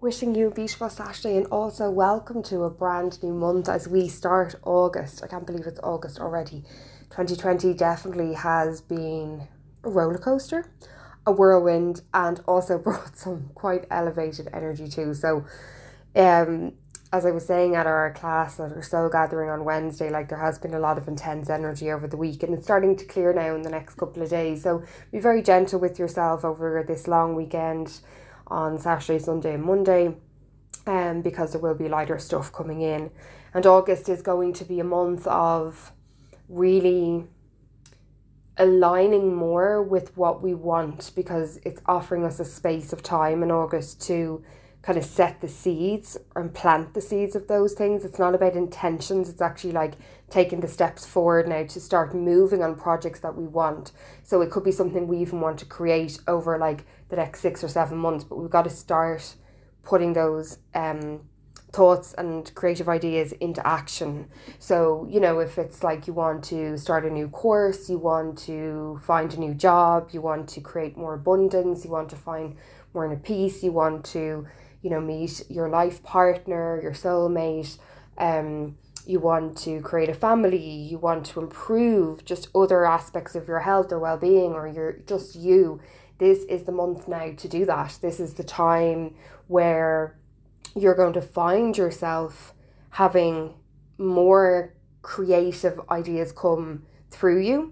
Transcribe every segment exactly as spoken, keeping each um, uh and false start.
Wishing you a beautiful Saturday and also welcome to a brand new month as we start August. I can't believe it's August already. twenty twenty definitely has been a roller coaster, a whirlwind, and also brought some quite elevated energy too. So, um, as I was saying at our class at our soul gathering on Wednesday, like there has been a lot of intense energy over the week and it's starting to clear now in the next couple of days. So be very gentle with yourself over this long weekend on Saturday, Sunday and Monday, um, because there will be lighter stuff coming in. And August is going to be a month of really aligning more with what we want, because it's offering us a space of time in August to kind of set the seeds and plant the seeds of those things. It's not about intentions. It's actually like taking the steps forward now to start moving on projects that we want. So it could be something we even want to create over like the next six or seven months, but we've got to start putting those um thoughts and creative ideas into action. So, you know, if it's like you want to start a new course, you want to find a new job, you want to create more abundance, you want to find more inner peace, you want to, you know, meet your life partner, your soulmate, um, you want to create a family, you want to improve just other aspects of your health or well-being, or you're just you. This is the month now to do that. This is the time where you're going to find yourself having more creative ideas come through you.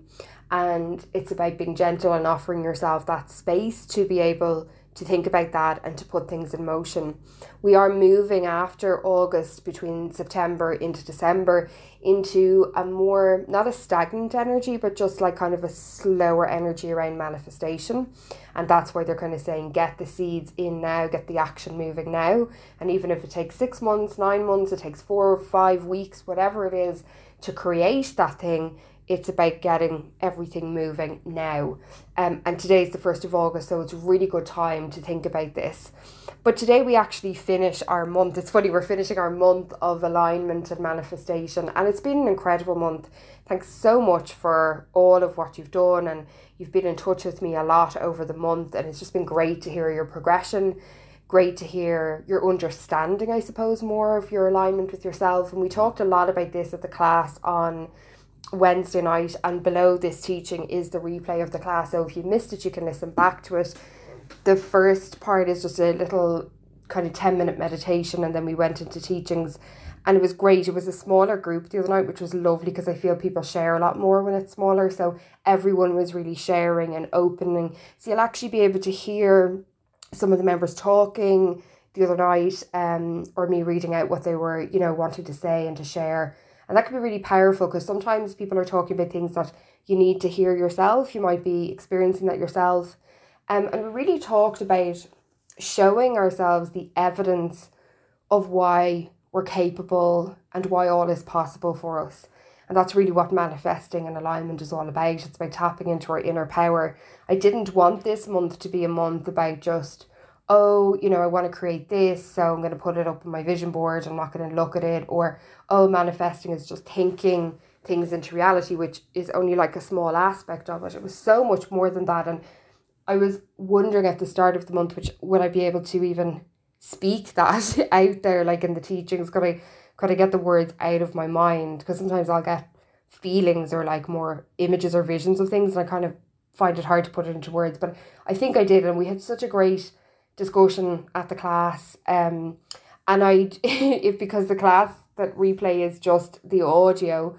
And it's about being gentle and offering yourself that space to be able to think about that and to put things in motion. We are moving after August, between September into December, into a more, not a stagnant energy, but just like kind of a slower energy around manifestation. And that's why they're kind of saying, get the seeds in now, get the action moving now. And even if it takes six months, nine months, it takes four or five weeks, whatever it is, to create that thing, it's about getting everything moving now. Um, and today is the first of August, so it's a really good time to think about this. But today we actually finish our month. It's funny, we're finishing our month of alignment and manifestation, and it's been an incredible month. Thanks so much for all of what you've done, and you've been in touch with me a lot over the month, and it's just been great to hear your progression. Great to hear your understanding, I suppose, more of your alignment with yourself. And we talked a lot about this at the class on Wednesday night, and below this teaching is the replay of the class, so if you missed it you can listen back to it. The first part is just a little kind of ten minute meditation, and then we went into teachings, and it was great. It was a smaller group the other night, which was lovely, because I feel people share a lot more when it's smaller, so everyone was really sharing and opening, so you'll actually be able to hear some of the members talking the other night, um, or me reading out what they were, you know, wanting to say and to share. And that can be really powerful, because sometimes people are talking about things that you need to hear yourself. You might be experiencing that yourself. Um, and we really talked about showing ourselves the evidence of why we're capable and why all is possible for us. And that's really what manifesting and alignment is all about. It's about tapping into our inner power. I didn't want this month to be a month about just, oh, you know, I want to create this, so I'm going to put it up on my vision board, I'm not going to look at it. Or, oh, manifesting is just thinking things into reality, which is only like a small aspect of it. It was so much more than that. And I was wondering at the start of the month, which would I be able to even speak that out there, like in the teachings? Could I, could I get the words out of my mind? Because sometimes I'll get feelings or like more images or visions of things, and I kind of find it hard to put it into words. But I think I did, and we had such a great discussion at the class, um and I if because the class that replay is just the audio,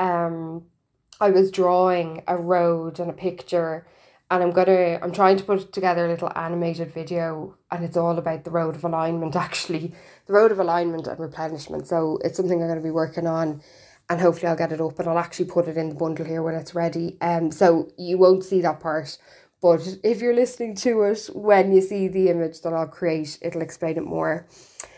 um I was drawing a road and a picture, and I'm gonna I'm trying to put together a little animated video, and it's all about the road of alignment, actually the road of alignment and replenishment. So it's something I'm going to be working on, and hopefully I'll get it up, and I'll actually put it in the bundle here when it's ready. Um so you won't see that part, but if you're listening to it, when you see the image that I'll create, it'll explain it more.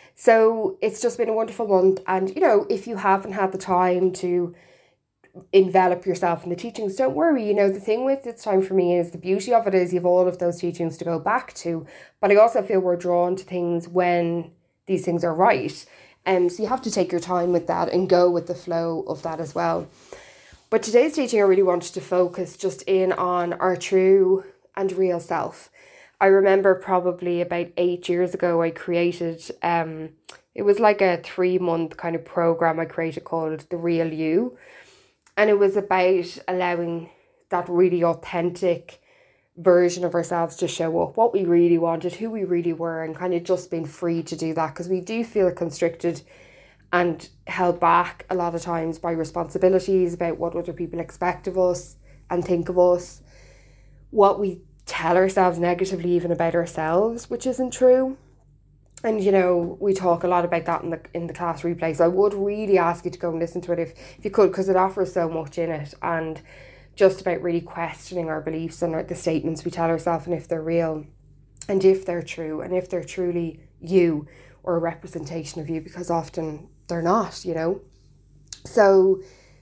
So it's just been a wonderful month. And, you know, if you haven't had the time to envelop yourself in the teachings, don't worry. You know, the thing with this time for me is the beauty of it is you have all of those teachings to go back to. But I also feel we're drawn to things when these things are right. And um, so you have to take your time with that and go with the flow of that as well. But today's teaching, I really wanted to focus just in on our true and real self. I remember probably about eight years ago, I created, um, it was like a three month kind of program I created called The Real You. And it was about allowing that really authentic version of ourselves to show up, what we really wanted, who we really were, and kind of just being free to do that, because we do feel constricted and held back a lot of times by responsibilities about what other people expect of us and think of us, what we tell ourselves negatively even about ourselves, which isn't true. And you know, we talk a lot about that in the in the class replay, so I would really ask you to go and listen to it if, if you could, because it offers so much in it, and just about really questioning our beliefs and our, the statements we tell ourselves, and if they're real and if they're true and if they're truly you or a representation of you, because often they're not, you know. So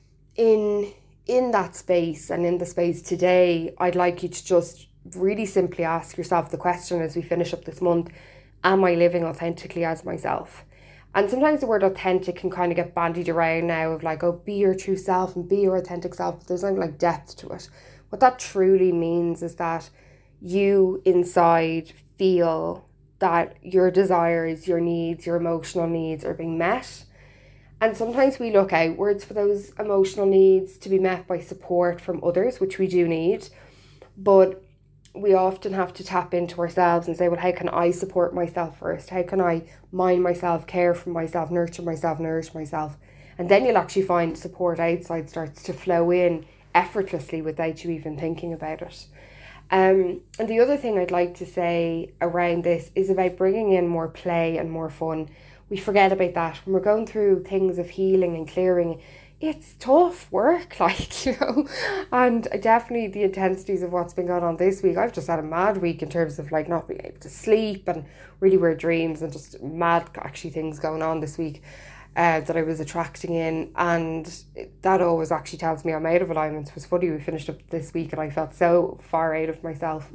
in in that space and in the space today, I'd like you to just really simply ask yourself the question as we finish up this month: am I living authentically as myself? And sometimes the word authentic can kind of get bandied around now of like, oh, be your true self and be your authentic self. But there's no like depth to it. What that truly means is that you inside feel that your desires, your needs, your emotional needs are being met. And sometimes we look outwards for those emotional needs to be met by support from others, which we do need. But we often have to tap into ourselves and say, well, how can I support myself first? How can I mind myself, care for myself, nurture myself, nourish myself? And then you'll actually find support outside starts to flow in effortlessly without you even thinking about it. Um, and the other thing I'd like to say around this is about bringing in more play and more fun. We forget about that when we're going through things of healing and clearing. It's tough work, like, you know, and definitely the intensities of what's been going on this week. I've just had a mad week in terms of like not being able to sleep and really weird dreams and just mad actually things going on this week uh, that I was attracting in. And that always actually tells me I'm out of alignment. It was funny, we finished up this week and I felt so far out of myself.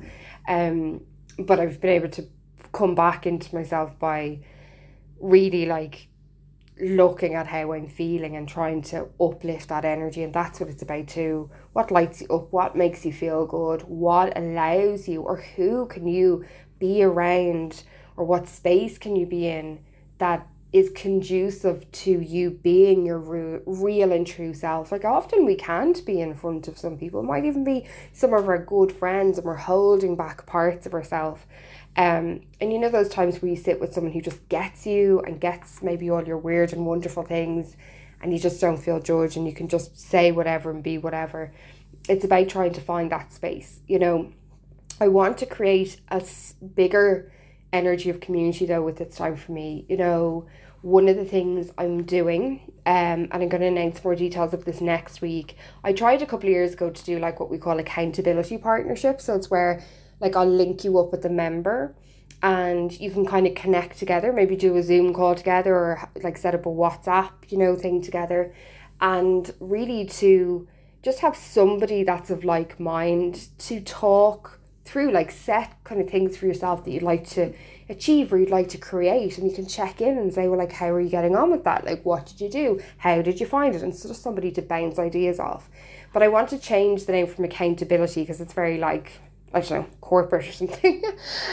Um, but I've been able to come back into myself by really like looking at how I'm feeling and trying to uplift that energy. And that's what it's about too. What lights you up, what makes you feel good, what allows you, or who can you be around, or what space can you be in that is conducive to you being your re- real and true self. Like often we can't be in front of some people. It might even be some of our good friends and we're holding back parts of ourselves. Um, and you know those times where you sit with someone who just gets you and gets maybe all your weird and wonderful things, and you just don't feel judged and you can just say whatever and be whatever. It's about trying to find that space. You know, I want to create a bigger energy of community though with It's Time For Me. You know, one of the things I'm doing, um, and I'm going to announce more details of this next week. I tried a couple of years ago to do like what we call accountability partnerships. So it's where like I'll link you up with a member and you can kind of connect together, maybe do a Zoom call together or like set up a WhatsApp, you know, thing together, and really to just have somebody that's of like mind to talk through, like set kind of things for yourself that you'd like to achieve or you'd like to create, and you can check in and say, well, like, how are you getting on with that? Like, what did you do? How did you find it? And so just somebody to bounce ideas off. But I want to change the name from accountability because it's very like, I don't know, corporate or something.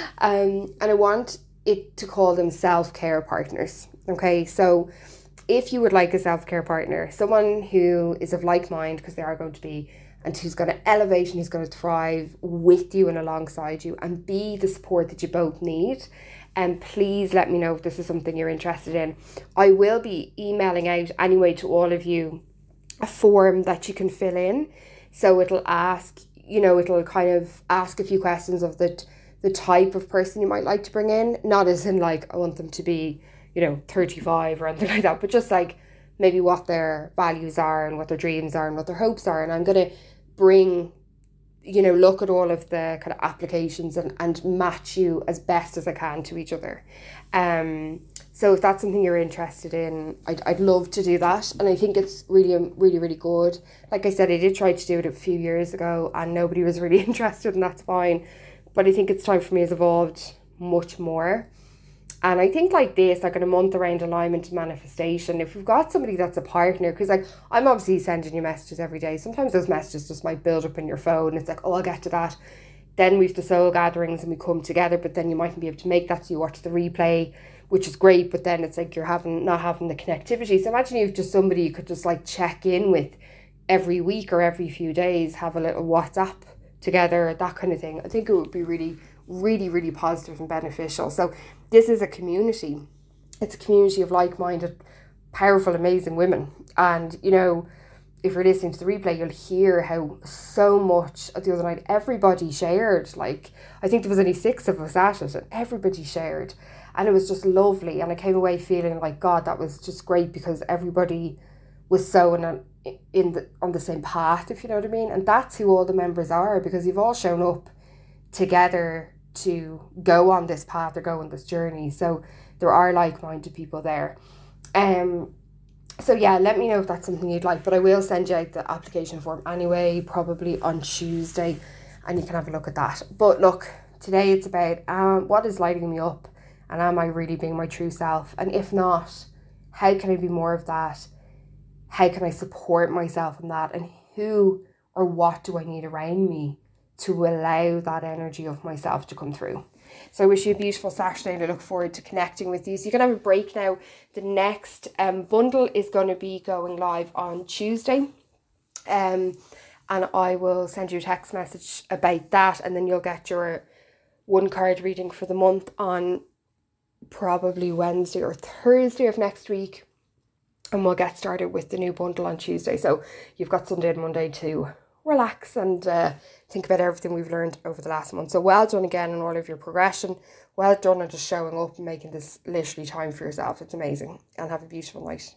um, and I want it to call them self-care partners. Okay, so if you would like a self-care partner, someone who is of like mind, because they are going to be, and who's going to elevate and who's going to thrive with you and alongside you and be the support that you both need, and please let me know if this is something you're interested in. I will be emailing out anyway to all of you a form that you can fill in. So it'll ask, you know, it'll kind of ask a few questions of the the type of person you might like to bring in. Not as in like, I want them to be, you know, thirty-five or anything like that, but just like maybe what their values are and what their dreams are and what their hopes are. And I'm going to bring, you know, look at all of the kind of applications and, and match you as best as I can to each other. Um, so if that's something you're interested in, I'd, I'd love to do that. And I think it's really, really, really good. Like I said, I did try to do it a few years ago and nobody was really interested, and that's fine. But I think It's Time For Me has evolved much more. And I think like this, like in a month around alignment and manifestation, if you've got somebody that's a partner, because like I'm obviously sending you messages every day. Sometimes those messages just might build up in your phone. It's like, oh, I'll get to that. Then we've the soul gatherings and we come together, but then you mightn't be able to make that, so you watch the replay, which is great, but then it's like you're having not having the connectivity. So imagine you've just somebody you could just like check in with every week or every few days, have a little WhatsApp together, that kind of thing. I think it would be really, really, really positive and beneficial. So this is a community. It's a community of like-minded, powerful, amazing women. And, you know, if you're listening to the replay, you'll hear how so much the other night, everybody shared. Like, I think there was only six of us at it, and everybody shared. And it was just lovely. And I came away feeling like, God, that was just great, because everybody was so in, a, in the on the same path, if you know what I mean. And that's who all the members are, because you've all shown up together to go on this path or go on this journey. So there are like-minded people there. Um, so yeah, let me know if that's something you'd like. But I will send you out the application form anyway, probably on Tuesday, and you can have a look at that. But look, today it's about um, what is lighting me up, and am I really being my true self? And if not, how can I be more of that? How can I support myself in that? And who or what do I need around me to allow that energy of myself to come through? So I wish you a beautiful Saturday, and I look forward to connecting with you. So you can have a break now. The next um, bundle is going to be going live on Tuesday. Um, and I will send you a text message about that, and then you'll get your one card reading for the month on probably Wednesday or Thursday of next week. And we'll get started with the new bundle on Tuesday. So you've got Sunday and Monday to relax and uh, think about everything we've learned over the last month. So well done again on all of your progression. Well done on just showing up and making this literally time for yourself. It's amazing. And have a beautiful night.